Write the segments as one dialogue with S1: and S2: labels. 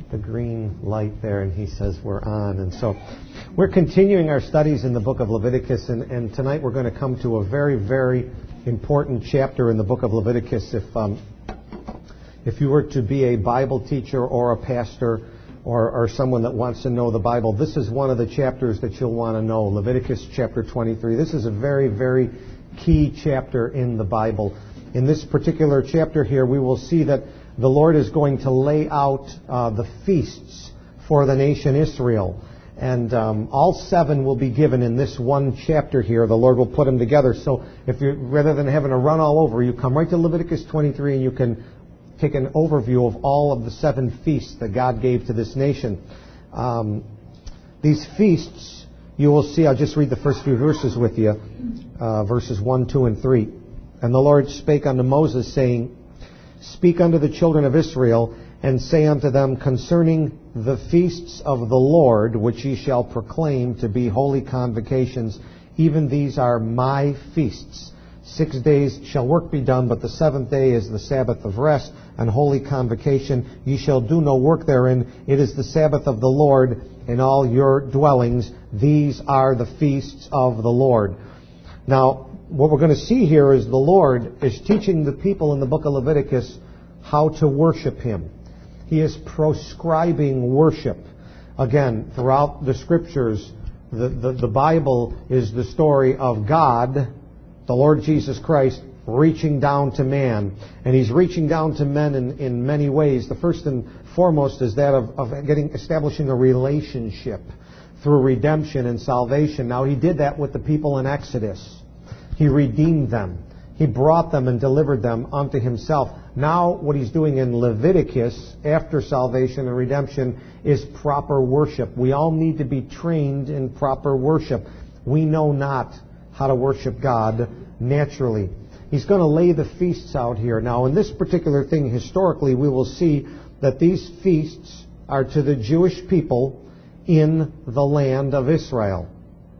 S1: the green light there, and he says we're on. And so we're continuing our studies in the book of Leviticus, and tonight we're going to come to a very, very important chapter in the book of Leviticus. If you were to be a Bible teacher or a pastor or someone that wants to know the Bible, this is one of the chapters that you'll want to know, Leviticus chapter 23. This is a very, very key chapter in the Bible. In this particular chapter here, we will see that the Lord is going to lay out the feasts for the nation Israel. And all 7 will be given in this one chapter here. The Lord will put them together. So if you, rather than having to run all over, you come right to Leviticus 23 and you can take an overview of all of the 7 feasts that God gave to this nation. These feasts, you will see, I'll just read the first few verses with you, verses 1, 2, and 3. And the Lord spake unto Moses, saying, Speak unto the children of Israel, and say unto them concerning the feasts of the Lord, which ye shall proclaim to be holy convocations, even these are my feasts. 6 days shall work be done, but the 7th day is the Sabbath of rest and holy convocation. Ye shall do no work therein. It is the Sabbath of the Lord in all your dwellings. These are the feasts of the Lord. Now, what we're going to see here is the Lord is teaching the people in the book of Leviticus how to worship Him. He is proscribing worship. Again, throughout the Scriptures, the Bible is the story of God, the Lord Jesus Christ, reaching down to man. And He's reaching down to men in many ways. The first and foremost is that of establishing a relationship through redemption and salvation. Now, He did that with the people in Exodus. He redeemed them. He brought them and delivered them unto Himself. Now what He's doing in Leviticus, after salvation and redemption, is proper worship. We all need to be trained in proper worship. We know not how to worship God naturally. He's going to lay the feasts out here. Now, in this particular thing, historically, we will see that these feasts are to the Jewish people in the land of Israel.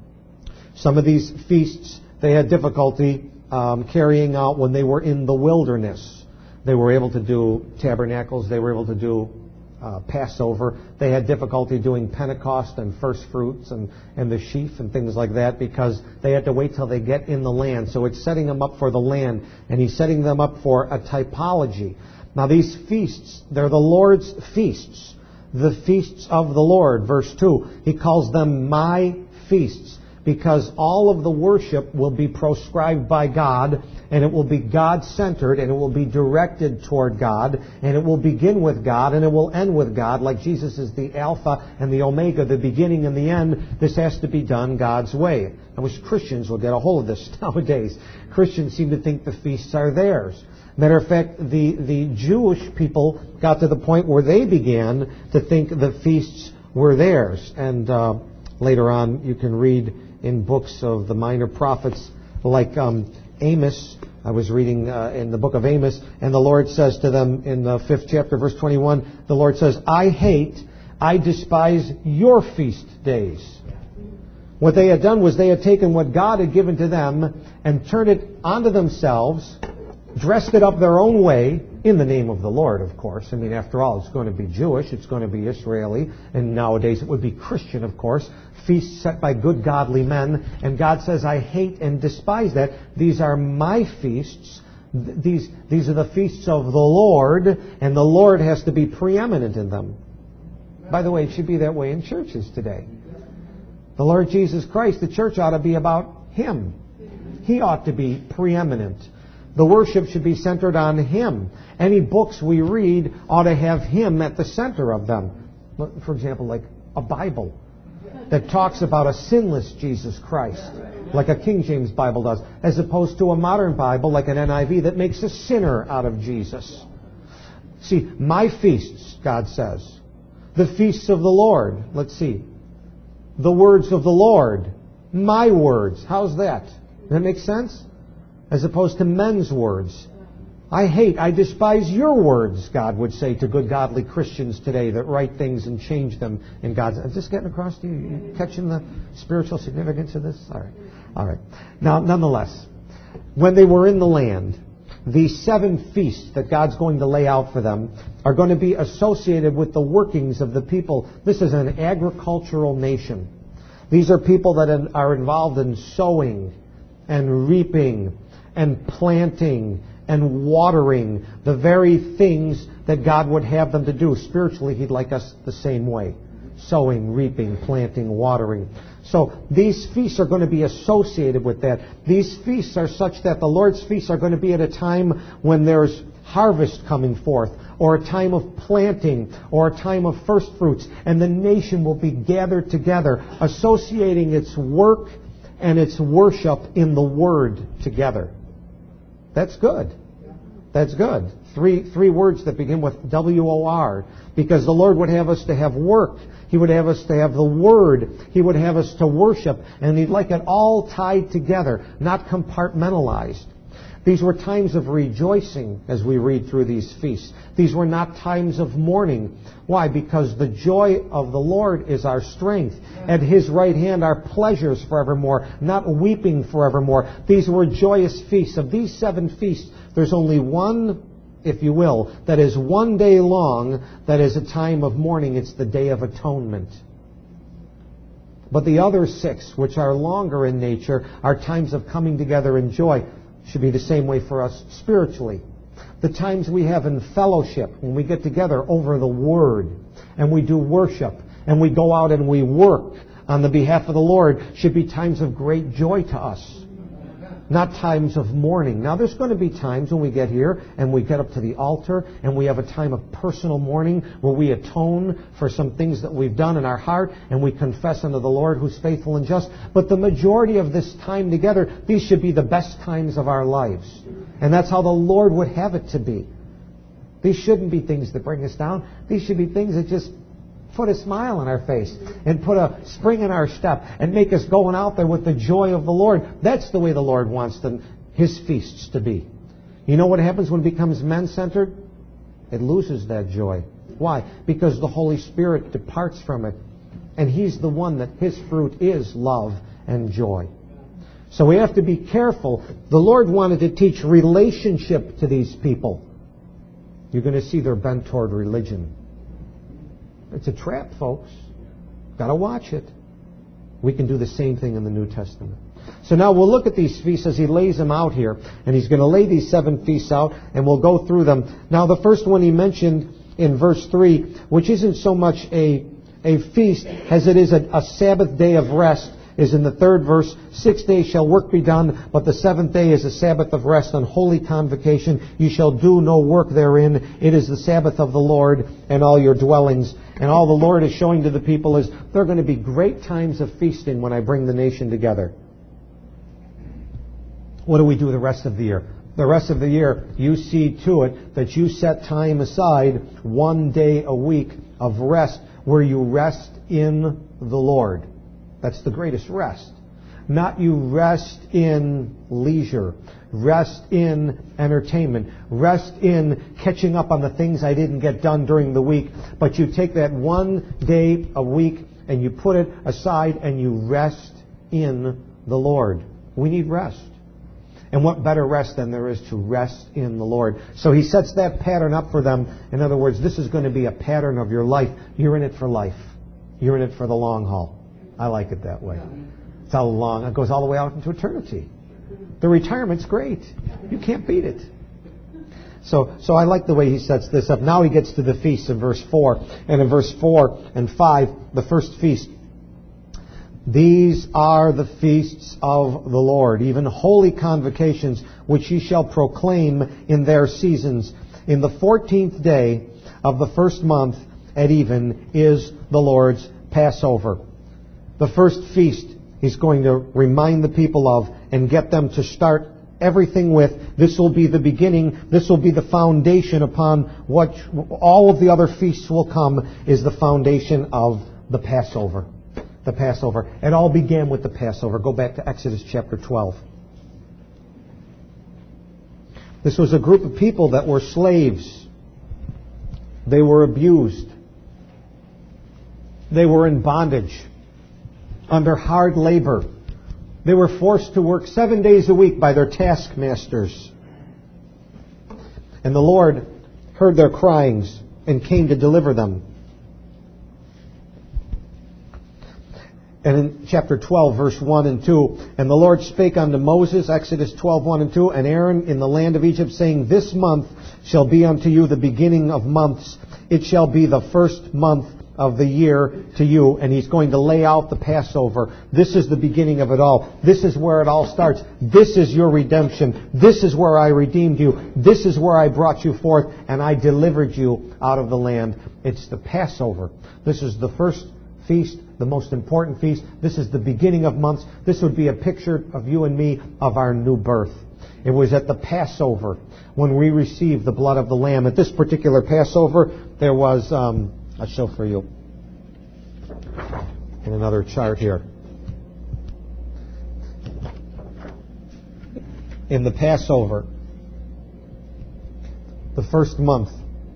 S1: Some of these feasts they had difficulty carrying out when they were in the wilderness. They were able to do tabernacles. They were able to do Passover. They had difficulty doing Pentecost and first fruits and the sheaf and things like that because they had to wait till they get in the land. So it's setting them up for the land, and He's setting them up for a typology. Now these feasts, they're the Lord's feasts. The feasts of the Lord. Verse 2, He calls them my feasts, because all of the worship will be proscribed by God, and it will be God-centered, and it will be directed toward God, and it will begin with God, and it will end with God, like Jesus is the Alpha and the Omega, the beginning and the end. This has to be done God's way. I wish Christians would get a hold of this nowadays. Christians seem to think the feasts are theirs. Matter of fact, the Jewish people got to the point where they began to think the feasts were theirs. And later on, you can read in books of the minor prophets like Amos. I was reading in the book of Amos, and the Lord says to them in the 5th chapter, verse 21, the Lord says, I despise your feast days. What they had done was they had taken what God had given to them and turned it onto themselves, dressed it up their own way, in the name of the Lord, of course. I mean, after all, it's going to be Jewish, it's going to be Israeli, and nowadays it would be Christian, of course. Feasts set by good, godly men, and God says, I hate and despise that. These are my feasts. These are the feasts of the Lord, and the Lord has to be preeminent in them. By the way, it should be that way in churches today. The Lord Jesus Christ, the church ought to be about Him. He ought to be preeminent. The worship should be centered on Him. Any books we read ought to have Him at the center of them. For example, like a Bible that talks about a sinless Jesus Christ, like a King James Bible does, as opposed to a modern Bible like an NIV that makes a sinner out of Jesus. See, my feasts, God says. The feasts of the Lord. Let's see. The words of the Lord. My words. How's that? Does that make sense? As opposed to men's words. I despise your words, God would say to good, godly Christians today that write things and change them in God's... Is this getting across to you? You catching the spiritual significance of this? All right. Now, nonetheless, when they were in the land, these 7 feasts that God's going to lay out for them are going to be associated with the workings of the people. This is an agricultural nation. These are people that are involved in sowing and reaping and planting and watering, the very things that God would have them to do. Spiritually, He'd like us the same way. Sowing, reaping, planting, watering. So these feasts are going to be associated with that. These feasts are such that the Lord's feasts are going to be at a time when there's harvest coming forth, or a time of planting, or a time of first fruits, and the nation will be gathered together, associating its work and its worship in the Word together. That's good. That's good. Three words that begin with W-O-R, because the Lord would have us to have work. He would have us to have the Word. He would have us to worship, and He'd like it all tied together, not compartmentalized. These were times of rejoicing as we read through these feasts. These were not times of mourning. Why? Because the joy of the Lord is our strength. At His right hand are pleasures forevermore, not weeping forevermore. These were joyous feasts. Of these 7 feasts, there's only one, if you will, that is one day long, that is a time of mourning. It's the Day of Atonement. But the other 6, which are longer in nature, are times of coming together in joy. Should be the same way for us spiritually. The times we have in fellowship, when we get together over the Word, and we do worship, and we go out and we work on the behalf of the Lord, should be times of great joy to us. Not times of mourning. Now, there's going to be times when we get here and we get up to the altar and we have a time of personal mourning where we atone for some things that we've done in our heart and we confess unto the Lord who's faithful and just. But the majority of this time together, these should be the best times of our lives. And that's how the Lord would have it to be. These shouldn't be things that bring us down. These should be things that just put a smile on our face and put a spring in our step and make us going out there with the joy of the Lord. That's the way the Lord wants His feasts to be. You know what happens when it becomes men-centered? It loses that joy. Why? Because the Holy Spirit departs from it. And He's the one that His fruit is love and joy. So we have to be careful. The Lord wanted to teach relationship to these people. You're going to see they're bent toward religion. It's a trap, folks. Got to watch it. We can do the same thing in the New Testament. So now we'll look at these feasts as He lays them out here. And He's going to lay these 7 feasts out, and we'll go through them. Now the first one He mentioned in verse 3, which isn't so much a feast as it is a Sabbath day of rest, is in the 3rd verse. 6 days shall work be done, but the 7th day is a Sabbath of rest and holy convocation. You shall do no work therein. It is the Sabbath of the Lord and all your dwellings. And all the Lord is showing to the people is there are going to be great times of feasting when I bring the nation together. What do we do the rest of the year? The rest of the year, you see to it that you set time aside 1 day a week of rest where you rest in the Lord. That's the greatest rest. Not you rest in leisure, rest in entertainment, rest in catching up on the things I didn't get done during the week, but you take that 1 day a week and you put it aside and you rest in the Lord. We need rest. And what better rest than there is to rest in the Lord? So He sets that pattern up for them. In other words, this is going to be a pattern of your life. You're in it for life. You're in it for the long haul. I like it that way. It's how long. It goes all the way out into eternity. The retirement's great. You can't beat it. So I like the way He sets this up. Now He gets to the feasts in verse 4. And in verse 4 and 5, the first feast. These are the feasts of the Lord, even holy convocations, which ye shall proclaim in their seasons. In the 14th day of the first month at even is the Lord's Passover. The first feast He's going to remind the people of and get them to start everything with. This will be the beginning. This will be the foundation upon what all of the other feasts will come, is the foundation of the Passover. The Passover. It all began with the Passover. Go back to Exodus chapter 12. This was a group of people that were slaves. They were abused. They were in bondage, under hard labor. They were forced to work 7 days a week by their taskmasters. And the Lord heard their cryings and came to deliver them. And in chapter 12, verse 1 and 2, and the Lord spake unto Moses, Exodus 12, 1 and 2, and Aaron in the land of Egypt, saying, This month shall be unto you the beginning of months. It shall be the first month of the year to you. And he's going to lay out the Passover. This is the beginning of it all. This is where it all starts. This is your redemption. This is where I redeemed you. This is where I brought you forth, and I delivered you out of the land. It's the Passover. This is the first feast, the most important feast. This is the beginning of months. This would be a picture of you and me of our new birth. It was at the Passover when we received the blood of the Lamb. At this particular Passover, there was, I'll show for you in another chart here. In the Passover, the first month,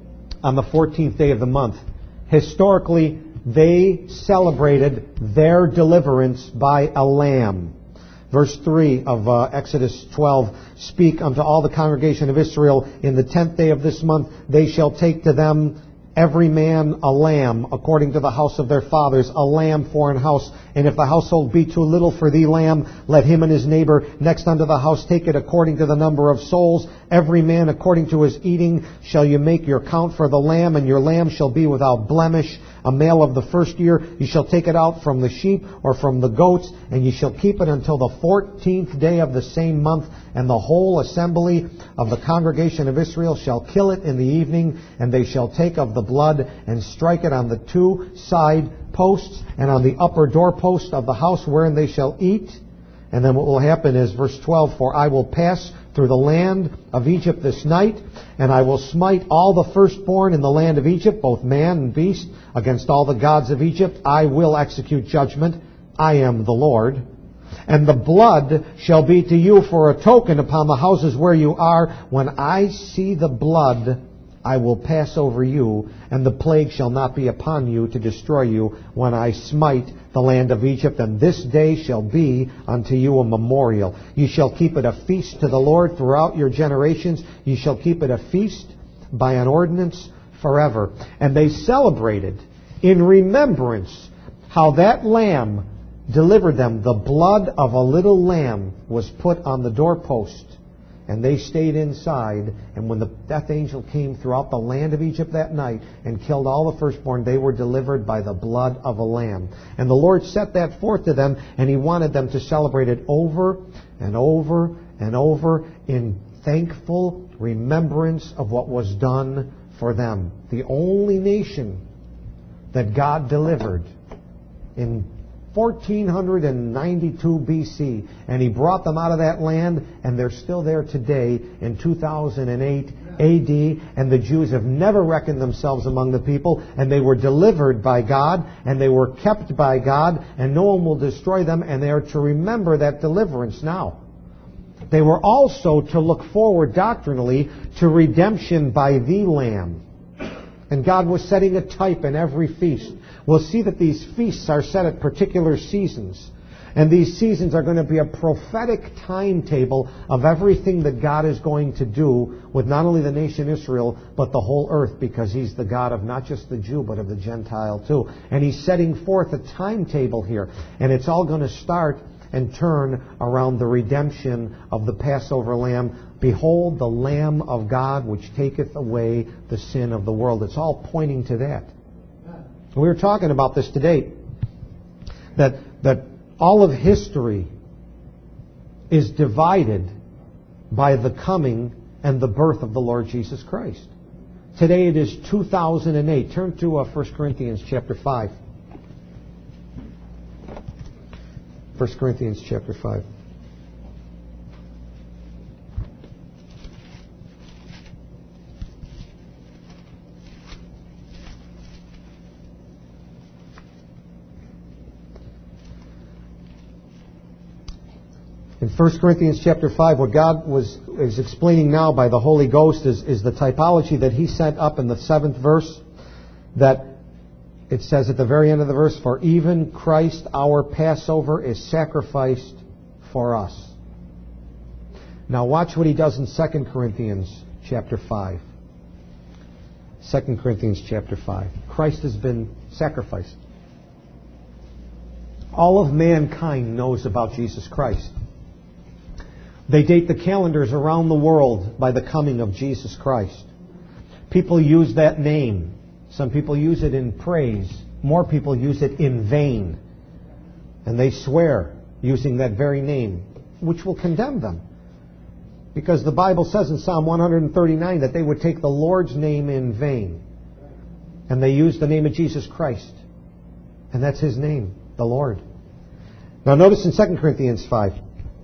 S1: on the 14th day of the month, historically, they celebrated their deliverance by a lamb. Verse 3 of Exodus 12, Speak unto all the congregation of Israel, in the 10th day of this month they shall take to them every man a lamb, according to the house of their fathers, a lamb for an house. And if the household be too little for thee lamb, let him and his neighbor next unto the house take it according to the number of souls. Every man according to his eating shall you make your count for the lamb, and your lamb shall be without blemish, a male of the first year. You shall take it out from the sheep or from the goats, and you shall keep it until the 14th day of the same month. And the whole assembly of the congregation of Israel shall kill it in the evening, and they shall take of the blood and strike it on the two side posts and on the upper doorpost of the house wherein they shall eat. And then what will happen is, verse 12, For I will pass through the land of Egypt this night, and I will smite all the firstborn in the land of Egypt, both man and beast, against all the gods of Egypt. I will execute judgment. I am the Lord. And the blood shall be to you for a token upon the houses where you are. When I see the blood, I will pass over you, and the plague shall not be upon you to destroy you when I smite the land of Egypt. And this day shall be unto you a memorial. You shall keep it a feast to the Lord throughout your generations. You shall keep it a feast by an ordinance forever. And they celebrated in remembrance how that lamb delivered them. The blood of a little lamb was put on the doorpost, and they stayed inside. And when the death angel came throughout the land of Egypt that night and killed all the firstborn, they were delivered by the blood of a lamb. And the Lord set that forth to them, and He wanted them to celebrate it over and over and over in thankful remembrance of what was done for them. The only nation that God delivered in 1492 BC, and He brought them out of that land, and they're still there today in 2008 AD, and the Jews have never reckoned themselves among the people, and they were delivered by God, and they were kept by God, and no one will destroy them, and they are to remember that deliverance now. They were also to look forward doctrinally to redemption by the Lamb. And God was setting a type in every feast. We'll see that these feasts are set at particular seasons. And these seasons are going to be a prophetic timetable of everything that God is going to do with not only the nation Israel, but the whole earth, because He's the God of not just the Jew, but of the Gentile too. And He's setting forth a timetable here. And it's all going to start and turn around the redemption of the Passover Lamb. Behold, the Lamb of God, which taketh away the sin of the world. It's all pointing to that. We were talking about this today, that all of history is divided by the coming and the birth of the Lord Jesus Christ. Today it is 2008. Turn to 1 Corinthians chapter 5. 1 Corinthians chapter 5. In 1 Corinthians chapter 5, what God is explaining now by the Holy Ghost is the typology that He sent up in the 7th verse, that it says at the very end of the verse, For even Christ our Passover is sacrificed for us. Now watch what He does in 2 Corinthians chapter 5. 2 Corinthians chapter 5. Christ has been sacrificed. All of mankind knows about Jesus Christ. They date the calendars around the world by the coming of Jesus Christ. People use that name. Some people use it in praise. More people use it in vain. And they swear using that very name, which will condemn them. Because the Bible says in Psalm 139 that they would take the Lord's name in vain. And they use the name of Jesus Christ. And that's His name, the Lord. Now notice in 2 Corinthians 5,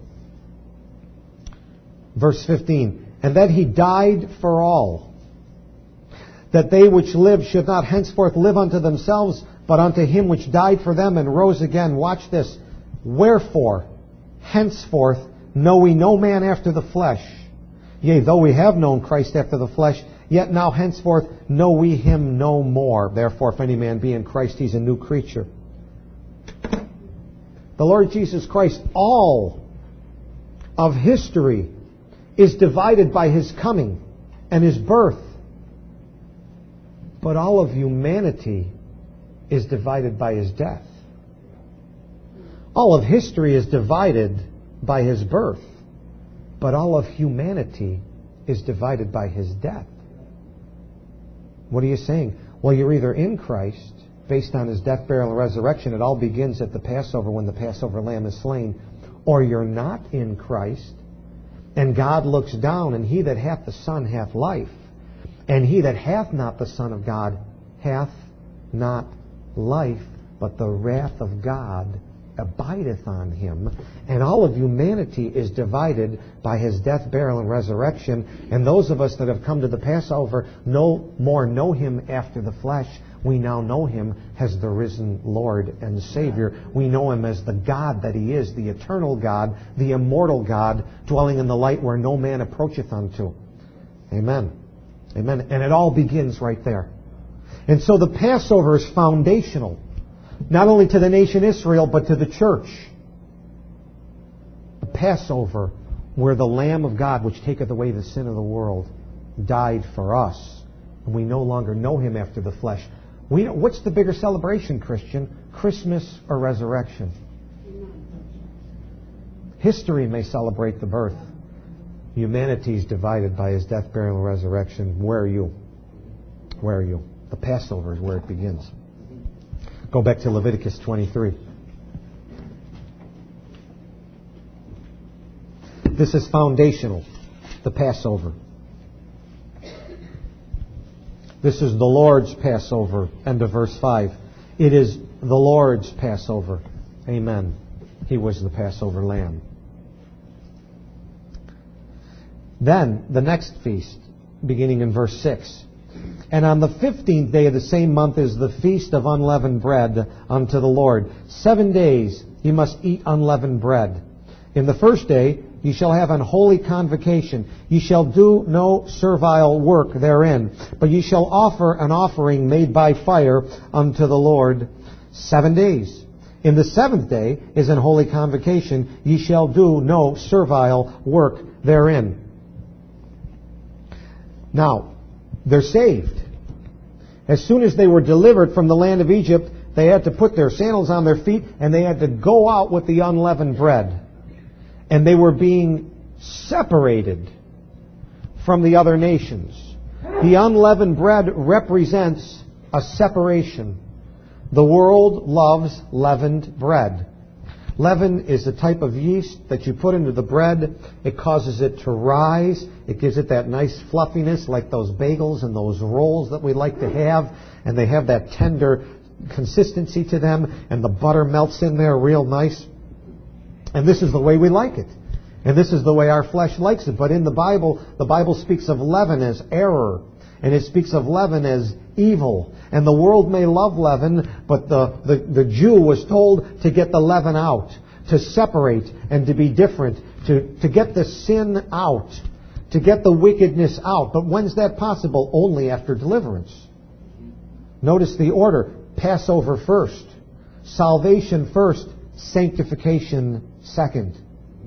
S1: verse 15, and that He died for all, that they which live should not henceforth live unto themselves, but unto Him which died for them and rose again. Watch this. Wherefore, henceforth, know we no man after the flesh. Yea, though we have known Christ after the flesh, yet now henceforth know we Him no more. Therefore, if any man be in Christ, he's a new creature. The Lord Jesus Christ, all of history is divided by His coming and His birth. But all of humanity is divided by His death. All of history is divided by His birth. But all of humanity is divided by His death. What are you saying? Well, you're either in Christ, based on His death, burial, and resurrection. It all begins at the Passover when the Passover lamb is slain. Or you're not in Christ, and God looks down, and he that hath the Son hath life. And he that hath not the Son of God hath not life, but the wrath of God abideth on him. And all of humanity is divided by His death, burial, and resurrection. And those of us that have come to the Passover no more know Him after the flesh. We now know Him as the risen Lord and Savior. We know Him as the God that He is, the eternal God, the immortal God, dwelling in the light where no man approacheth unto. Amen. Amen. And it all begins right there. And so the Passover is foundational, not only to the nation Israel, but to the church. The Passover, where the Lamb of God, which taketh away the sin of the world, died for us. And we no longer know Him after the flesh. What's the bigger celebration, Christian? Christmas or resurrection? History may celebrate the birth. Humanity is divided by His death, burial, and resurrection. Where are you? Where are you? The Passover is where it begins. Go back to Leviticus 23. This is foundational, the Passover. This is the Lord's Passover. End of verse 5. It is the Lord's Passover. Amen. He was the Passover lamb. Then, the next feast, beginning in verse 6. And on the 15th day of the same month is the feast of unleavened bread unto the Lord. 7 days ye must eat unleavened bread. In the first day ye shall have an holy convocation. Ye shall do no servile work therein, but ye shall offer an offering made by fire unto the Lord 7 days. In the 7th day is an holy convocation. Ye shall do no servile work therein. Now, they're saved. As soon as they were delivered from the land of Egypt, they had to put their sandals on their feet and they had to go out with the unleavened bread. And they were being separated from the other nations. The unleavened bread represents a separation. The world loves leavened bread. Leaven is a type of yeast that you put into the bread. It causes it to rise. It gives it that nice fluffiness like those bagels and those rolls that we like to have. And they have that tender consistency to them. And the butter melts in there real nice. And this is the way we like it. And this is the way our flesh likes it. But in the Bible speaks of leaven as error. And it speaks of leaven as evil. And the world may love leaven, but the Jew was told to get the leaven out, to separate and to be different, to get the sin out, to get the wickedness out. But when's that possible? Only after deliverance. Notice the order. Passover first. Salvation first. Sanctification second.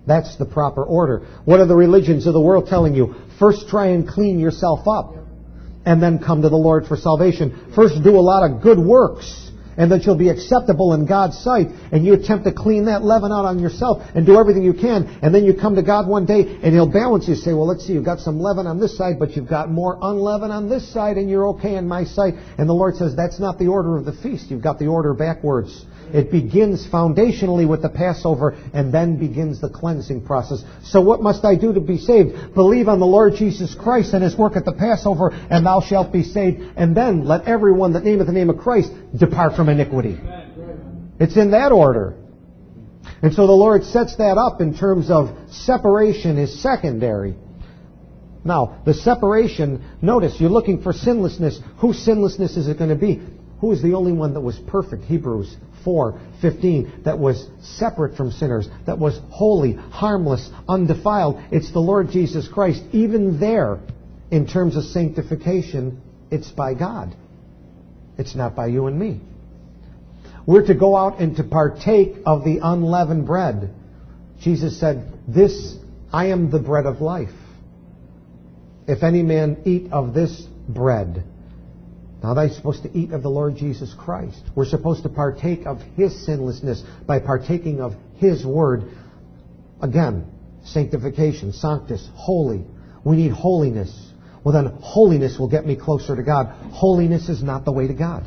S1: That's the proper order. What are the religions of the world telling you? First try and clean yourself up, and then come to the Lord for salvation. First do a lot of good works, and that you'll be acceptable in God's sight, and you attempt to clean that leaven out on yourself and do everything you can, and then you come to God one day and He'll balance you. Say, well, let's see, you've got some leaven on this side, but you've got more unleavened on this side, and you're okay in my sight. And the Lord says, that's not the order of the feast. You've got the order backwards. It begins foundationally with the Passover, and then begins the cleansing process. So what must I do to be saved? Believe on the Lord Jesus Christ and His work at the Passover, and thou shalt be saved. And then let everyone that nameth the name of Christ depart from iniquity. It's in that order. And so the Lord sets that up in terms of separation is secondary. Now, the separation, notice, you're looking for sinlessness. Whose sinlessness is it going to be? Who is the only one that was perfect? Hebrews 4:15, that was separate from sinners, that was holy, harmless, undefiled. It's the Lord Jesus Christ. Even there, in terms of sanctification, it's by God. It's not by you and me. We're to go out and to partake of the unleavened bread. Jesus said, "This, I am the bread of life. If any man eat of this bread." Now they're supposed to eat of the Lord Jesus Christ. We're supposed to partake of His sinlessness by partaking of His Word. Again, sanctification, sanctus, holy. We need holiness. Well then, holiness will get me closer to God. Holiness is not the way to God.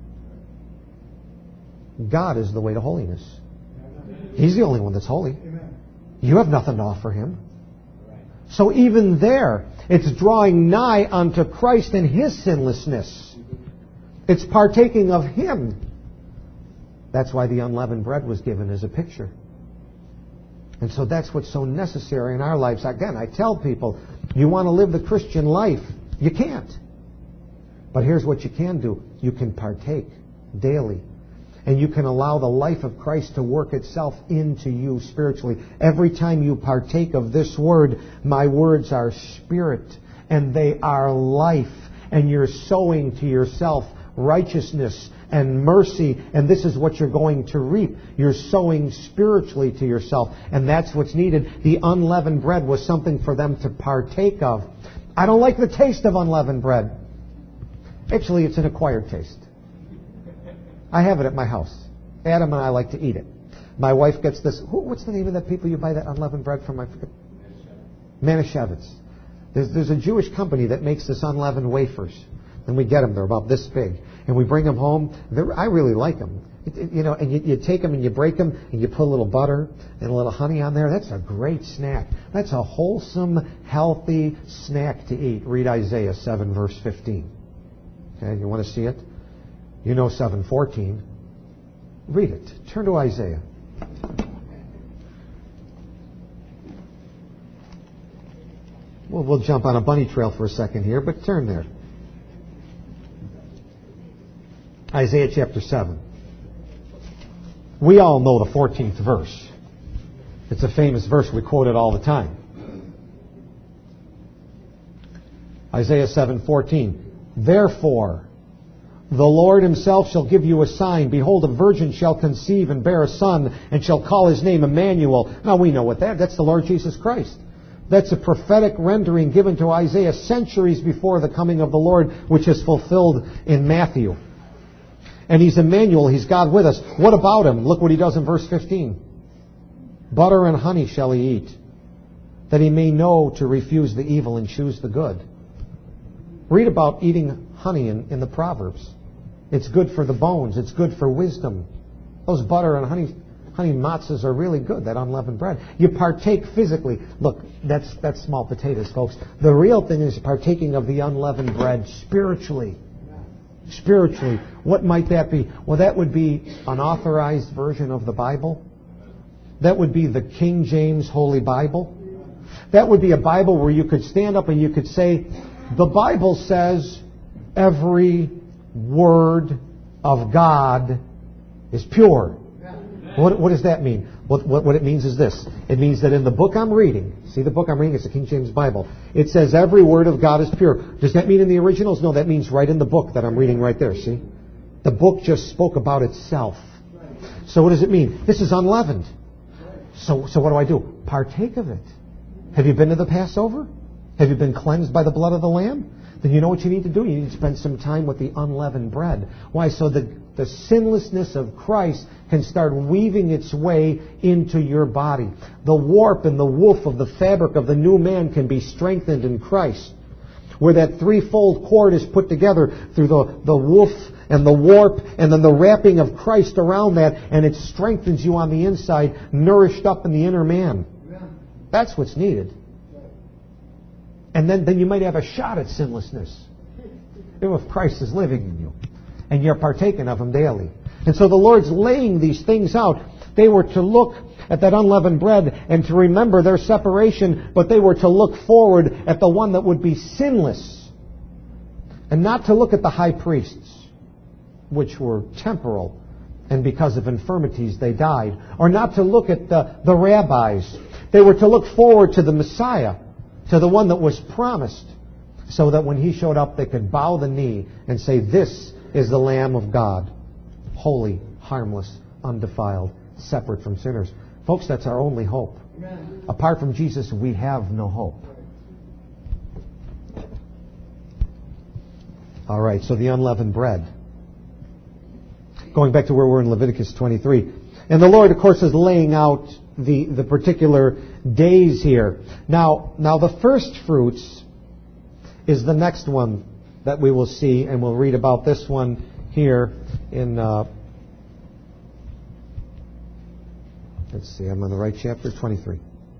S1: God is the way to holiness. He's the only one that's holy. You have nothing to offer Him. So even there, it's drawing nigh unto Christ and His sinlessness. It's partaking of Him. That's why the unleavened bread was given as a picture. And so that's what's so necessary in our lives. Again, I tell people, you want to live the Christian life, you can't. But here's what you can do. You can partake daily. And you can allow the life of Christ to work itself into you spiritually. Every time you partake of this Word, my words are spirit and they are life. And you're sowing to yourself righteousness and mercy, and this is what you're going to reap. You're sowing spiritually to yourself, and that's what's needed. The unleavened bread was something for them to partake of. I don't like the taste of unleavened bread. Actually, it's an acquired taste. I have it at my house. Adam and I like to eat it. My wife gets this. What's the name of that people you buy that unleavened bread from? I forget. Manischewitz. There's a Jewish company that makes this unleavened wafers. And we get them. They're about this big. And we bring them home. I really like them. And you take them and you break them and you put a little butter and a little honey on there. That's a great snack. That's a wholesome, healthy snack to eat. Read Isaiah 7, verse 15. Okay, you want to see it? You know 7:14. Read it. Turn to Isaiah. Well, we'll jump on a bunny trail for a second here, but turn there. Isaiah chapter 7. We all know the 14th verse. It's a famous verse. We quote it all the time. Isaiah 7:14. Therefore, the Lord Himself shall give you a sign. Behold, a virgin shall conceive and bear a son, and shall call His name Emmanuel. Now we know what that's the Lord Jesus Christ. That's a prophetic rendering given to Isaiah centuries before the coming of the Lord, which is fulfilled in Matthew. And He's Emmanuel, He's God with us. What about Him? Look what He does in verse 15. Butter and honey shall He eat, that He may know to refuse the evil and choose the good. Read about eating honey in the Proverbs. It's good for the bones. It's good for wisdom. Those butter and honey matzahs are really good, that unleavened bread. You partake physically. Look, that's small potatoes, folks. The real thing is partaking of the unleavened bread spiritually. Spiritually. What might that be? Well, that would be an authorized version of the Bible. That would be the King James Holy Bible. That would be a Bible where you could stand up and you could say, the Bible says every word of God is pure. What does that mean? What it means is this. It means that in the book I'm reading, see the book I'm reading, it's the King James Bible. It says every word of God is pure. Does that mean in the originals? No, that means right in the book that I'm reading right there, see? The book just spoke about itself. So what does it mean? This is unleavened. So what do? partake of it. Have you been to the Passover? Have you been cleansed by the blood of the Lamb? Then you know what you need to do. You need to spend some time with the unleavened bread. Why? So the sinlessness of Christ can start weaving its way into your body. The warp and the woof of the fabric of the new man can be strengthened in Christ. Where that threefold cord is put together through the woof and the warp and then the wrapping of Christ around that, and it strengthens you on the inside, nourished up in the inner man. That's what's needed. And then you might have a shot at sinlessness. If Christ is living in you and you're partaking of Him daily. And so the Lord's laying these things out. They were to look at that unleavened bread and to remember their separation, but they were to look forward at the one that would be sinless. And not to look at the high priests, which were temporal, and because of infirmities they died. Or not to look at the rabbis. They were to look forward to the Messiah, to the one that was promised, so that when He showed up they could bow the knee and say, "This is the Lamb of God, holy, harmless, undefiled, separate from sinners." Folks, that's our only hope. Amen. Apart from Jesus, we have no hope. All right, so the unleavened bread. Going back to where we're in Leviticus 23. And the Lord, of course, is laying out the particular days here. Now the first fruits is the next one that we will see, and we'll read about this one here in... let's see, I'm on the right chapter, 23.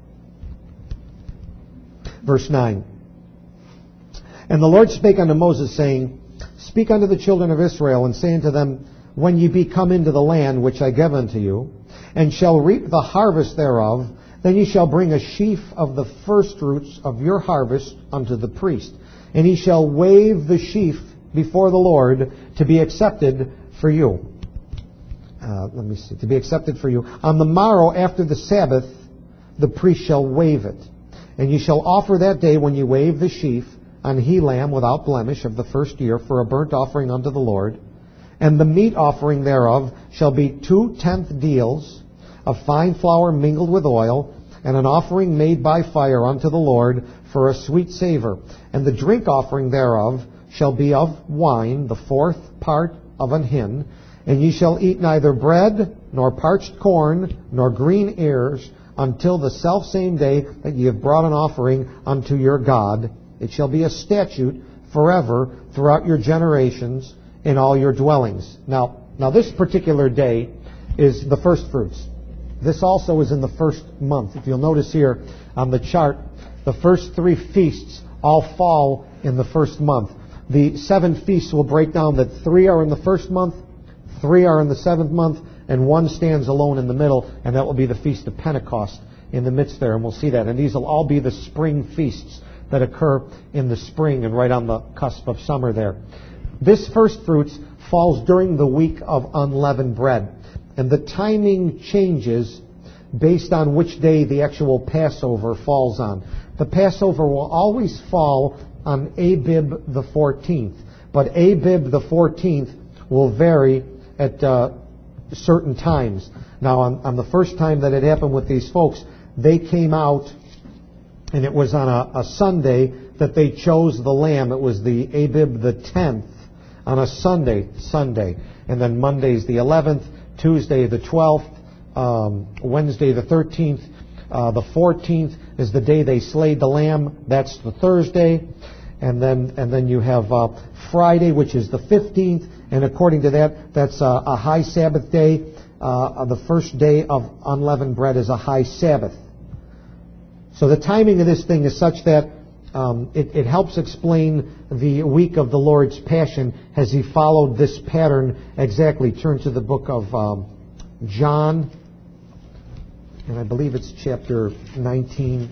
S1: Verse 9. And the Lord spake unto Moses, saying, Speak unto the children of Israel, and say unto them, When ye be come into the land which I give unto you, and shall reap the harvest thereof, then ye shall bring a sheaf of the firstfruits of your harvest unto the priest. And he shall wave the sheaf before the Lord to be accepted for you. To be accepted for you. On the morrow after the Sabbath, the priest shall wave it. And ye shall offer that day when ye wave the sheaf an he lamb without blemish of the first year for a burnt offering unto the Lord. And the meat offering thereof shall be 2/10 deals of fine flour mingled with oil, and an offering made by fire unto the Lord for a sweet savor. And the drink offering thereof shall be of wine, the 4th part of an hin. And ye shall eat neither bread, nor parched corn, nor green ears, until the selfsame day that ye have brought an offering unto your God. It shall be a statute forever throughout your generations in all your dwellings. Now this particular day is the first fruits. This also is in the first month. If you'll notice here on the chart, the first 3 feasts all fall in the first month. The 7 feasts will break down that 3 are in the first month, 3 are in the 7th month, and 1 stands alone in the middle, and that will be the Feast of Pentecost in the midst there, and we'll see that. And these will all be the spring feasts that occur in the spring and right on the cusp of summer there. This first fruits falls during the week of unleavened bread, and the timing changes based on which day the actual Passover falls on. The Passover will always fall on Abib the 14th, but Abib the 14th will vary at certain times. Now, on the first time that it happened with these folks, they came out, and it was on a Sunday that they chose the lamb. It was the Abib the 10th on a Sunday. And then Monday's the 11th, Tuesday the 12th, Wednesday the 13th, the 14th is the day they slayed the lamb. That's the Thursday. And then you have Friday, which is the 15th, and according to that, that's a high Sabbath day. The first day of unleavened bread is a high Sabbath. So the timing of this thing is such that it helps explain the week of the Lord's Passion as He followed this pattern exactly. Turn to the book of John, and I believe it's chapter 19.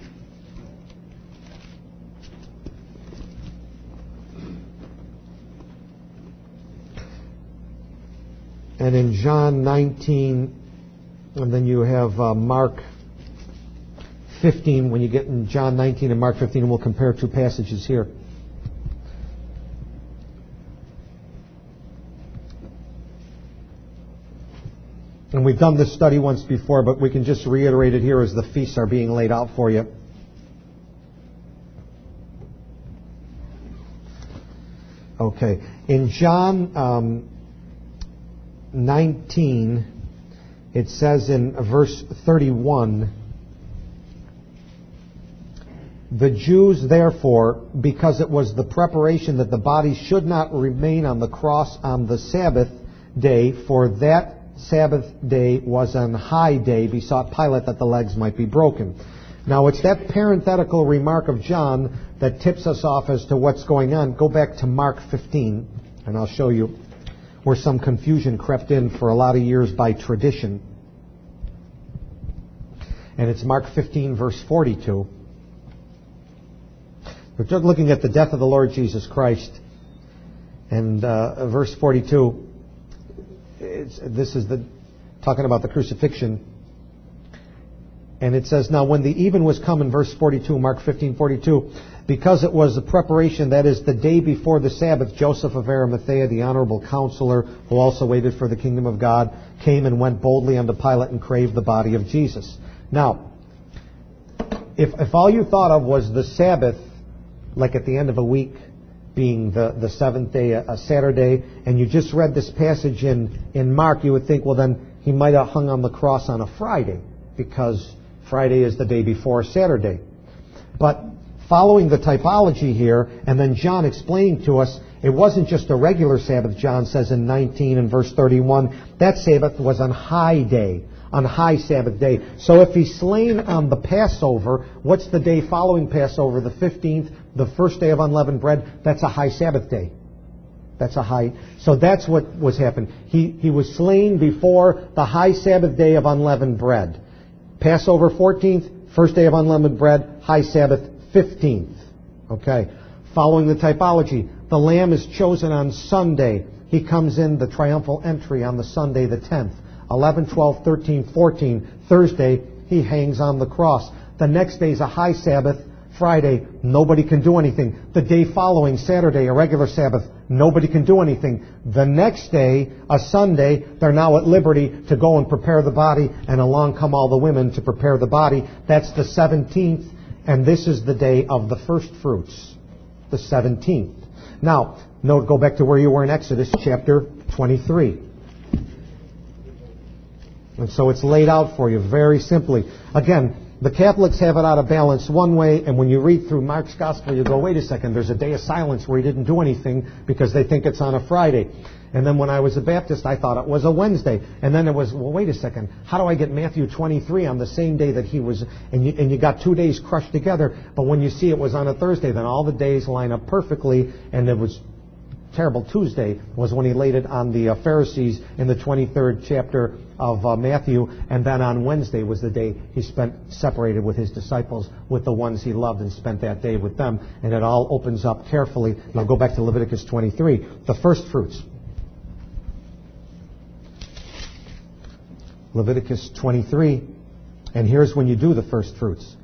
S1: And in John 19, and then you have Mark 15. When you get in John 19 and Mark 15, we'll compare 2 passages here. And we've done this study once before, but we can just reiterate it here as the feasts are being laid out for you. Okay. In John 19, it says in verse 31, the Jews, therefore, because it was the preparation that the body should not remain on the cross on the Sabbath day, for that Sabbath day was an high day, besought Pilate that the legs might be broken. Now, it's that parenthetical remark of John that tips us off as to what's going on. Go back to Mark 15, and I'll show you where some confusion crept in for a lot of years by tradition. And it's Mark 15, verse 42. We're just looking at the death of the Lord Jesus Christ. And verse 42, this is talking about the crucifixion. And it says, now when the even was come in verse 42, Mark 15:42, because it was the preparation, that is the day before the Sabbath, Joseph of Arimathea, the honorable counselor, who also waited for the kingdom of God, came and went boldly unto Pilate and craved the body of Jesus. Now, if all you thought of was the Sabbath, like at the end of a week, being the seventh day, a Saturday, and you just read this passage in Mark, you would think, well then, he might have hung on the cross on a Friday, because Friday is the day before Saturday. But following the typology here, and then John explaining to us, it wasn't just a regular Sabbath, John says in 19 and verse 31. That Sabbath was on high day, on high Sabbath day. So if he's slain on the Passover, what's the day following Passover? The 15th, the first day of unleavened bread. That's a high Sabbath day. That's a high. So that's what was happening. He was slain before the high Sabbath day of unleavened bread. Passover 14th, first day of unleavened bread, high Sabbath 15th. Okay. Following the typology, the Lamb is chosen on Sunday. He comes in the triumphal entry on the Sunday the 10th. 11, 12, 13, 14, Thursday, he hangs on the cross. The next day is a high Sabbath, Friday, nobody can do anything. The day following, Saturday, a regular Sabbath, nobody can do anything. The next day, a Sunday, they're now at liberty to go and prepare the body, and along come all the women to prepare the body. That's the 17th, and this is the day of the first fruits, the 17th. Now, note, go back to where you were in Exodus chapter 23. And so it's laid out for you very simply. Again, the Catholics have it out of balance one way, and when you read through Mark's Gospel, you go, wait a second, there's a day of silence where he didn't do anything because they think it's on a Friday. And then when I was a Baptist, I thought it was a Wednesday. And then it was, well, wait a second, how do I get Matthew 23 on the same day that he was, and you got 2 days crushed together, but when you see it was on a Thursday, then all the days line up perfectly, and it was terrible Tuesday was when he laid it on the Pharisees in the 23rd chapter of Matthew, and then on Wednesday was the day he spent separated with his disciples, with the ones he loved, and spent that day with them. And it all opens up carefully. Now go back to Leviticus 23, the first fruits. Leviticus 23, and here's when you do the first fruits.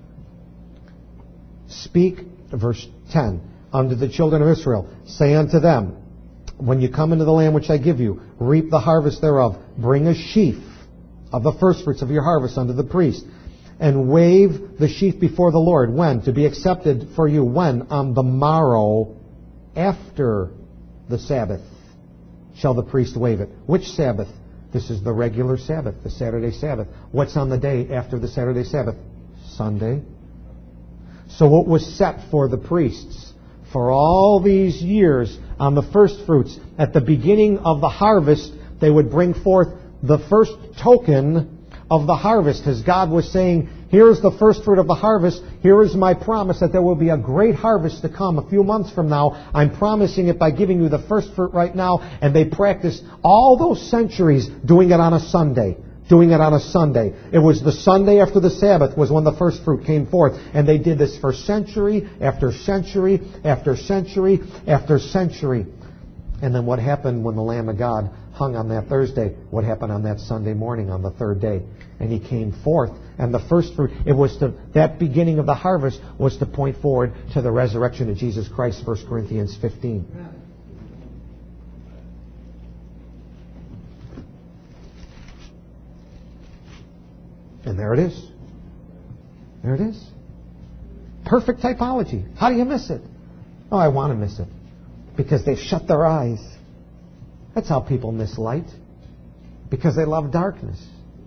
S1: Speak, verse 10, unto the children of Israel, say unto them, when you come into the land which I give you, reap the harvest thereof, bring a sheaf of the firstfruits of your harvest unto the priest, and wave the sheaf before the Lord. When? To be accepted for you. When? On the morrow after the Sabbath shall the priest wave it. Which Sabbath? This is the regular Sabbath, the Saturday Sabbath. What's on the day after the Saturday Sabbath? Sunday. So it was set for the priests for all these years on the first fruits. At the beginning of the harvest, they would bring forth the first token of the harvest, as God was saying, here's the first fruit of the harvest. Here is my promise that there will be a great harvest to come a few months from now. I'm promising it by giving you the first fruit right now. And they practiced all those centuries doing it on a Sunday. Doing it on a Sunday. It was the Sunday after the Sabbath was when the first fruit came forth. And they did this for century after century after century after century. And then what happened when the Lamb of God hung on that Thursday? What happened on that Sunday morning on the third day? And he came forth. And the first fruit, that beginning of the harvest was to point forward to the resurrection of Jesus Christ, 1 Corinthians 15. And there it is. There it is. Perfect typology. How do you miss it? Oh, I want to miss it. Because they've shut their eyes. That's how people miss light. Because they love darkness.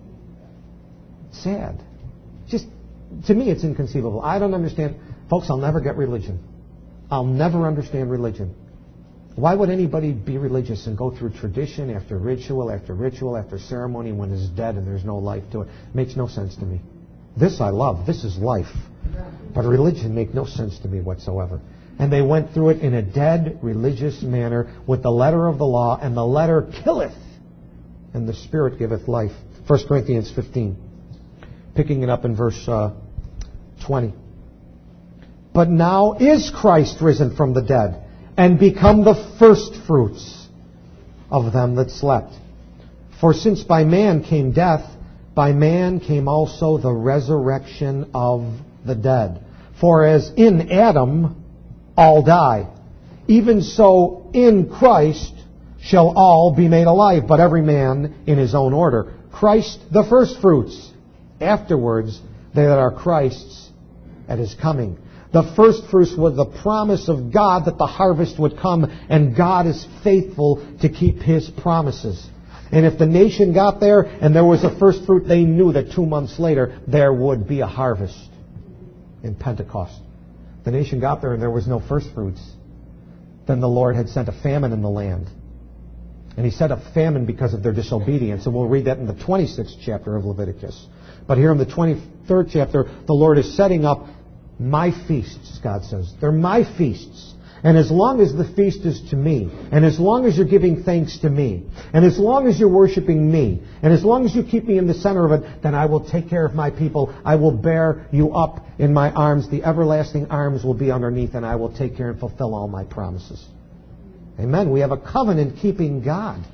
S1: Sad. Just, to me, it's inconceivable. I don't understand. Folks, I'll never get religion. I'll never understand religion. Why would anybody be religious and go through tradition after ritual after ritual after ceremony when it's dead and there's no life to it? It makes no sense to me. This I love. This is life. But religion makes no sense to me whatsoever. And they went through it in a dead religious manner with the letter of the law, and the letter killeth, and the Spirit giveth life. 1 Corinthians 15. Picking it up in verse 20. But now is Christ risen from the dead, and become the firstfruits of them that slept. For since by man came death, by man came also the resurrection of the dead. For as in Adam all die, even so in Christ shall all be made alive, but every man in his own order. Christ the firstfruits, afterwards they that are Christ's at his coming. The firstfruits was the promise of God that the harvest would come, and God is faithful to keep His promises. And if the nation got there and there was a firstfruit, they knew that 2 months later there would be a harvest in Pentecost. The nation got there and there was no firstfruits. Then the Lord had sent a famine in the land. And He sent a famine because of their disobedience. And we'll read that in the 26th chapter of Leviticus. But here in the 23rd chapter, the Lord is setting up my feasts, God says. They're my feasts. And as long as the feast is to me, and as long as you're giving thanks to me, and as long as you're worshiping me, and as long as you keep me in the center of it, then I will take care of my people. I will bear you up in my arms. The everlasting arms will be underneath, and I will take care and fulfill all my promises. Amen. We have a covenant-keeping God.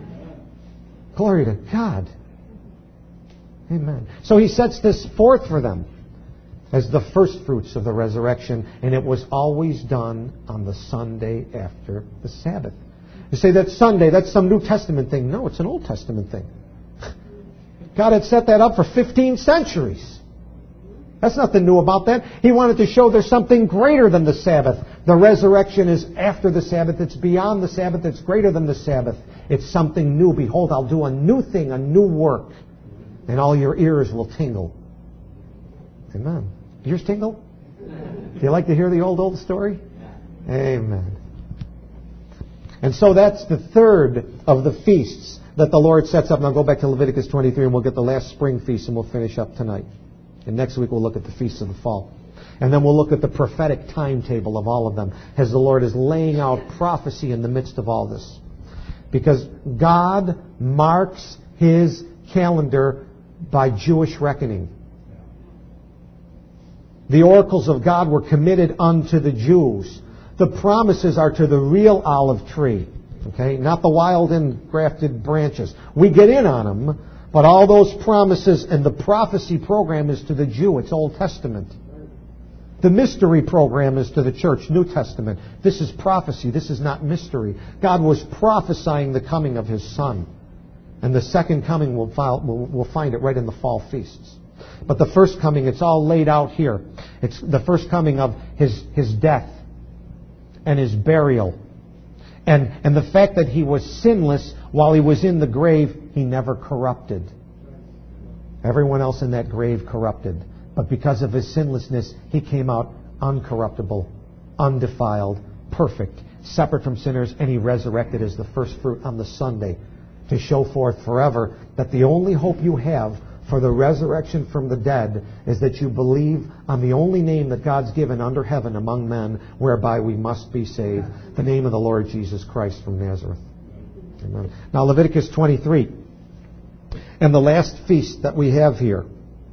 S1: Glory to God. Amen. So He sets this forth for them as the firstfruits of the resurrection, and it was always done on the Sunday after the Sabbath. You say, that's Sunday, that's some New Testament thing. No, it's an Old Testament thing. God had set that up for 15 centuries. That's nothing new about that. He wanted to show there's something greater than the Sabbath. The resurrection is after the Sabbath. It's beyond the Sabbath. It's greater than the Sabbath. It's something new. Behold, I'll do a new thing, a new work, and all your ears will tingle. Amen. Yours tingle? Do you like to hear the old story? Amen. And so that's the third of the feasts that the Lord sets up. And I'll go back to Leviticus 23 and we'll get the last spring feast and we'll finish up tonight. And next week we'll look at the feasts of the fall. And then we'll look at the prophetic timetable of all of them as the Lord is laying out prophecy in the midst of all this. Because God marks His calendar by Jewish reckoning. The oracles of God were committed unto the Jews. The promises are to the real olive tree. Okay? Not the wild and grafted branches. We get in on them, but all those promises and the prophecy program is to the Jew. It's Old Testament. The mystery program is to the church, New Testament. This is prophecy. This is not mystery. God was prophesying the coming of His Son. And the second coming, we'll find it right in the fall feasts. But the first coming, it's all laid out here. It's the first coming of His death and His burial. And the fact that He was sinless while He was in the grave, He never corrupted. Everyone else in that grave corrupted. But because of His sinlessness, He came out uncorruptible, undefiled, perfect, separate from sinners, and He resurrected as the first fruit on the Sunday to show forth forever that the only hope you have for the resurrection from the dead is that you believe on the only name that God's given under heaven among men whereby we must be saved, the name of the Lord Jesus Christ from Nazareth. Amen. Now Leviticus 23, and the last feast that we have here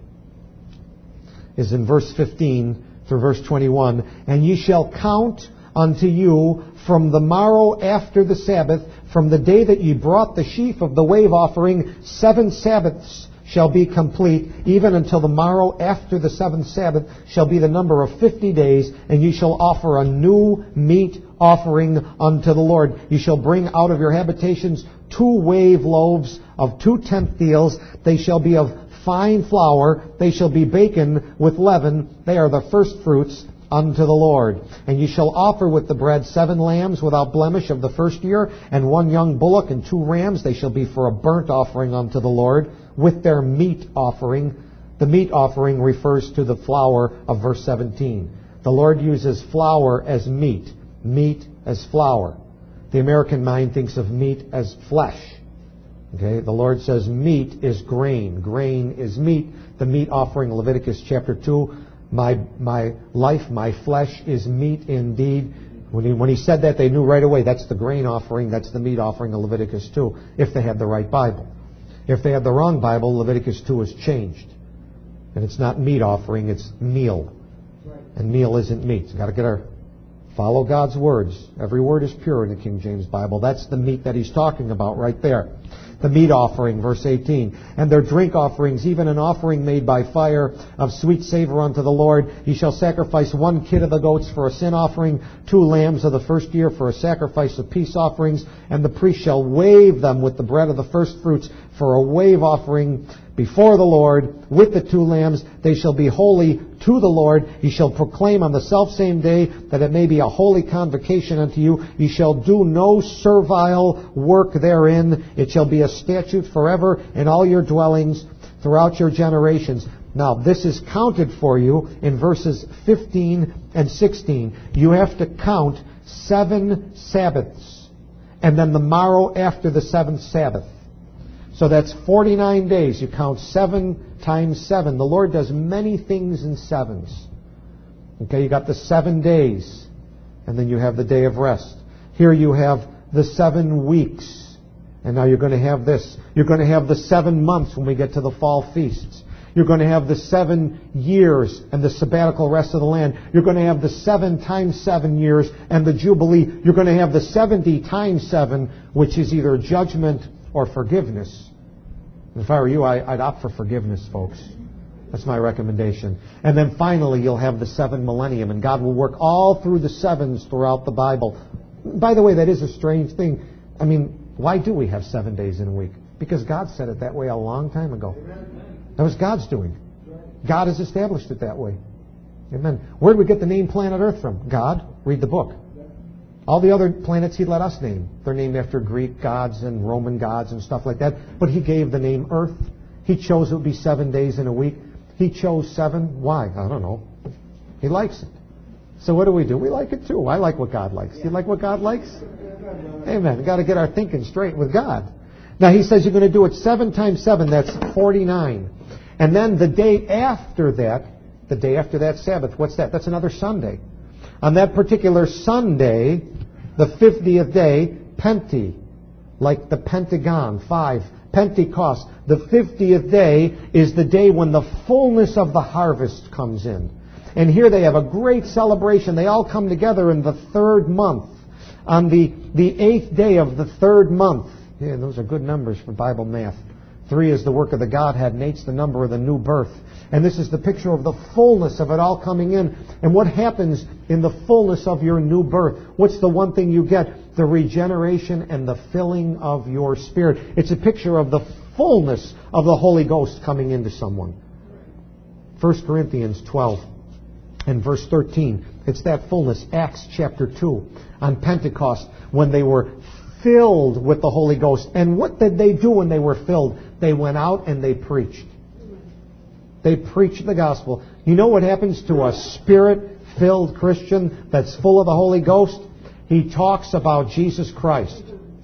S1: is in verse 15 through verse 21. And ye shall count unto you from the morrow after the Sabbath, from the day that ye brought the sheaf of the wave offering, 7 Sabbaths shall be complete, even until the morrow after the 7th Sabbath shall be the number of 50 days, and ye shall offer a new meat offering unto the Lord. Ye shall bring out of your habitations 2 wave loaves of 2 tenth deals. They shall be of fine flour. They shall be baken with leaven. They are the first fruits unto the Lord. And ye shall offer with the bread 7 lambs without blemish of the first year, and 1 young bullock and 2 rams. They shall be for a burnt offering unto the Lord, with their meat offering. The meat offering refers to the flour of verse 17. The Lord uses flour as meat as flour. The American mind thinks of meat as flesh. Okay, the Lord says meat is grain. Grain is meat. The meat offering, Leviticus chapter 2, my life, my flesh is meat indeed. When he said that, they knew right away that's the grain offering, that's the meat offering of Leviticus 2, if they had the right Bible. If they had the wrong Bible, Leviticus 2 is changed. And it's not meat offering, it's meal. And meal isn't meat. So got to follow God's words. Every word is pure in the King James Bible. That's the meat that he's talking about right there. The meat offering, verse 18. And their drink offerings, even an offering made by fire of sweet savor unto the Lord. Ye shall sacrifice 1 kid of the goats for a sin offering, 2 lambs of the first year for a sacrifice of peace offerings. And the priest shall wave them with the bread of the first fruits for a wave offering before the Lord with the 2 lambs. They shall be holy to the Lord. Ye shall proclaim on the selfsame day that it may be a holy convocation unto you. Ye shall do no servile work therein. It shall be a statute forever in all your dwellings throughout your generations. Now, this is counted for you in verses 15 and 16. You have to count 7 Sabbaths, and then the morrow after the 7th Sabbath. So that's 49 days. You count 7 times 7. The Lord does many things in 7s. Okay, you got the 7 days, and then you have the day of rest. Here you have the 7 weeks, and now you're going to have this. You're going to have the 7 months when we get to the fall feasts. You're going to have the 7 years and the sabbatical rest of the land. You're going to have the 7 times 7 years and the Jubilee. You're going to have the 70 times 7, which is either judgment or forgiveness. If I were you, I'd opt for forgiveness, folks. That's my recommendation. And then finally, you'll have the 7 millennium, and God will work all through the 7s throughout the Bible. By the way, that is a strange thing. I mean, why do we have 7 days in a week? Because God said it that way a long time ago. That was God's doing. God has established it that way. Amen. Where did we get the name planet Earth from? God. Read the book. All the other planets He let us name. They're named after Greek gods and Roman gods and stuff like that. But He gave the name Earth. He chose it would be 7 days in a week. He chose 7. Why? I don't know. He likes it. So what do? We like it too. I like what God likes. You like what God likes? Amen. We've got to get our thinking straight with God. Now He says you're going to do it 7 times 7. That's 49. And then the day after that Sabbath, what's that? That's another Sunday. On that particular Sunday, the 50th day, Penti, like the Pentagon, 5, Pentecost. The 50th day is the day when the fullness of the harvest comes in. And here they have a great celebration. They all come together in the 3rd month. On the 8th day of the 3rd month. Yeah, those are good numbers for Bible math. 3 is the work of the Godhead, and 8's the number of the new birth. And this is the picture of the fullness of it all coming in. And what happens in the fullness of your new birth? What's the one thing you get? The regeneration and the filling of your spirit. It's a picture of the fullness of the Holy Ghost coming into someone. 1 Corinthians 12 and verse 13. It's that fullness. Acts chapter 2 on Pentecost when they were filled with the Holy Ghost. And what did they do when they were filled? They went out and they preached. They preached the gospel. You know what happens to a Spirit-filled Christian that's full of the Holy Ghost? He talks about Jesus Christ.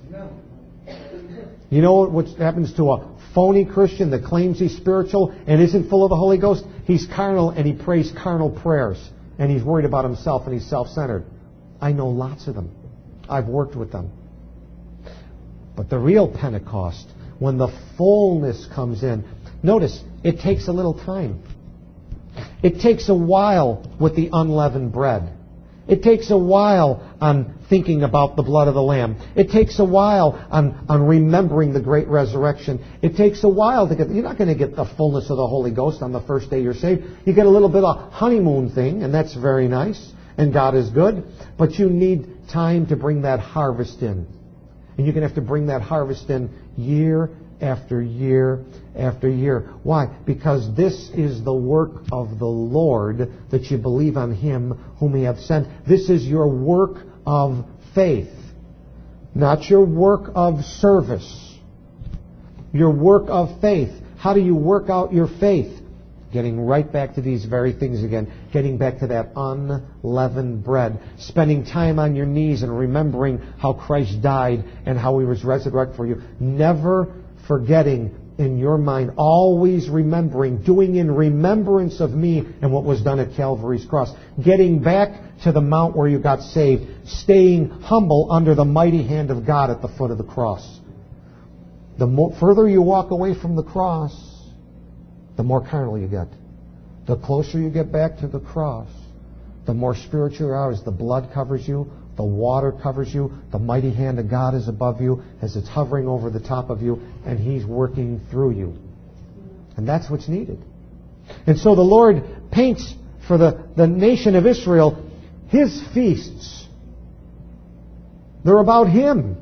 S1: You know what happens to a phony Christian that claims he's spiritual and isn't full of the Holy Ghost? He's carnal and he prays carnal prayers. And he's worried about himself and he's self-centered. I know lots of them. I've worked with them. But the real Pentecost, when the fullness comes in, notice, it takes a little time. It takes a while with the unleavened bread. It takes a while on thinking about the blood of the Lamb. It takes a while on remembering the great resurrection. It takes a while to get... You're not going to get the fullness of the Holy Ghost on the first day you're saved. You get a little bit of honeymoon thing, and that's very nice, and God is good. But you need time to bring that harvest in. And you're going to have to bring that harvest in year after year after year. Why? Because this is the work of the Lord, that you believe on Him whom He hath sent. This is your work of faith, not your work of service. Your work of faith. How do you work out your faith? Getting right back to these very things again. Getting back to that unleavened bread. Spending time on your knees and remembering how Christ died and how He was resurrected for you. Never forgetting in your mind, always remembering, doing in remembrance of me and what was done at Calvary's cross. Getting back to the mount where you got saved. Staying humble under the mighty hand of God at the foot of the cross. The further you walk away from the cross, the more carnal you get. The closer you get back to the cross, the more spiritual you are as the blood covers you, the water covers you, the mighty hand of God is above you as it's hovering over the top of you, and He's working through you. And that's what's needed. And so the Lord paints for the nation of Israel His feasts. They're about Him.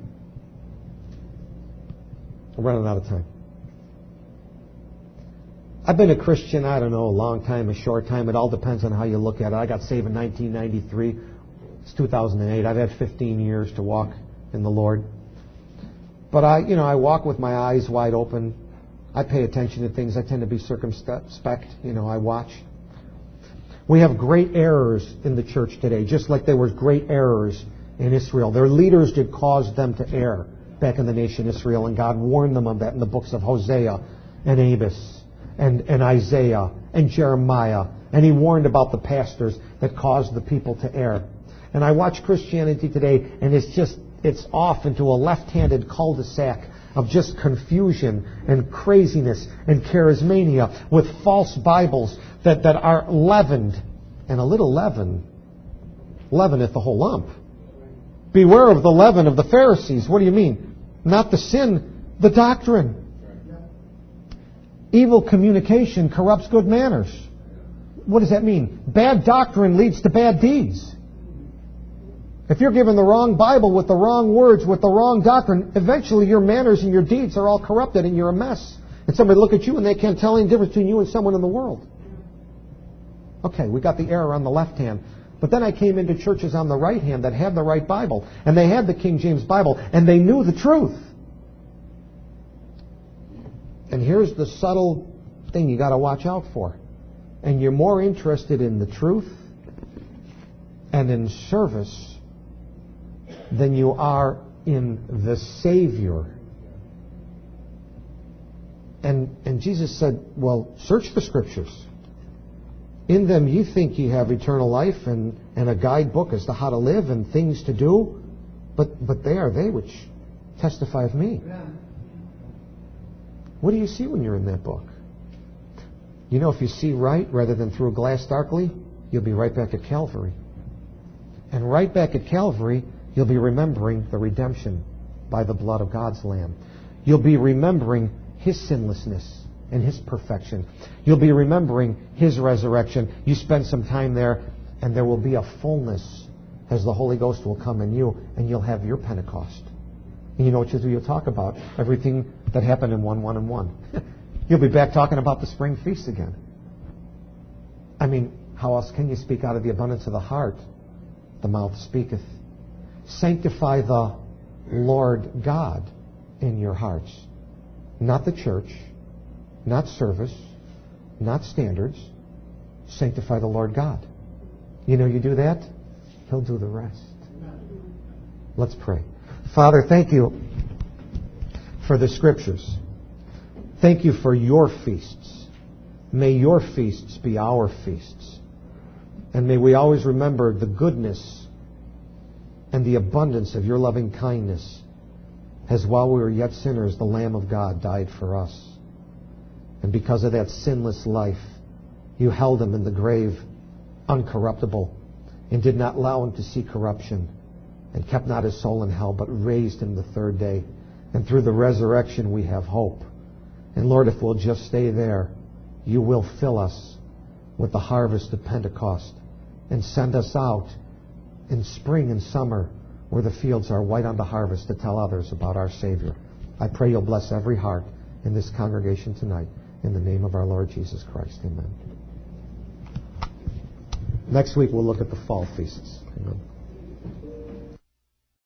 S1: I'm running out of time. I've been a Christian, I don't know, a long time, a short time. It all depends on how you look at it. I got saved in 1993. It's 2008. I've had 15 years to walk in the Lord. But I walk with my eyes wide open. I pay attention to things. I tend to be circumspect. I watch. We have great errors in the church today, just like there were great errors in Israel. Their leaders did cause them to err back in the nation Israel, and God warned them of that in the books of Hosea and Amos and Isaiah and Jeremiah. And He warned about the pastors that caused the people to err. And I watch Christianity today, and it's off into a left-handed cul-de-sac of just confusion and craziness and charismania with false Bibles that are leavened. And a little leaven leaveneth the whole lump. Beware of the leaven of the Pharisees. What do you mean? Not the sin, the doctrine. Evil communication corrupts good manners. What does that mean? Bad doctrine leads to bad deeds. If you're given the wrong Bible with the wrong words, with the wrong doctrine, eventually your manners and your deeds are all corrupted and you're a mess. And somebody look at you and they can't tell any difference between you and someone in the world. Okay, we got the error on the left hand. But then I came into churches on the right hand that had the right Bible. And they had the King James Bible. And they knew the truth. And here's the subtle thing you got to watch out for. And you're more interested in the truth and in service than you are in the Savior. And Jesus said, well, search the Scriptures. In them ye think ye have eternal life, and a guidebook as to how to live and things to do. But they are they which testify of me. What do you see when you're in that book? If you see right rather than through a glass darkly, you'll be right back at Calvary. And right back at Calvary, you'll be remembering the redemption by the blood of God's Lamb. You'll be remembering His sinlessness and His perfection. You'll be remembering His resurrection. You spend some time there, and there will be a fullness as the Holy Ghost will come in you, and you'll have your Pentecost. And you know what you'll talk about? Everything that happened in 1, and 1. You'll be back talking about the spring feast again. I mean, how else can you speak? Out of the abundance of the heart the mouth speaketh. Sanctify the Lord God in your hearts. Not the church, not service, not standards. Sanctify the Lord God. You do that, He'll do the rest. Let's pray. Father, thank you for the Scriptures. Thank you for your feasts. May your feasts be our feasts. And may we always remember the goodness and the abundance of your loving kindness, as while we were yet sinners, the Lamb of God died for us. And because of that sinless life, you held Him in the grave uncorruptible, and did not allow Him to see corruption, and kept not His soul in hell, but raised Him the third day. And through the resurrection we have hope. And Lord, if we'll just stay there, you will fill us with the harvest of Pentecost and send us out in spring and summer where the fields are white unto harvest to tell others about our Savior. I pray you'll bless every heart in this congregation tonight. In the name of our Lord Jesus Christ. Amen. Next week we'll look at the fall feasts. Amen.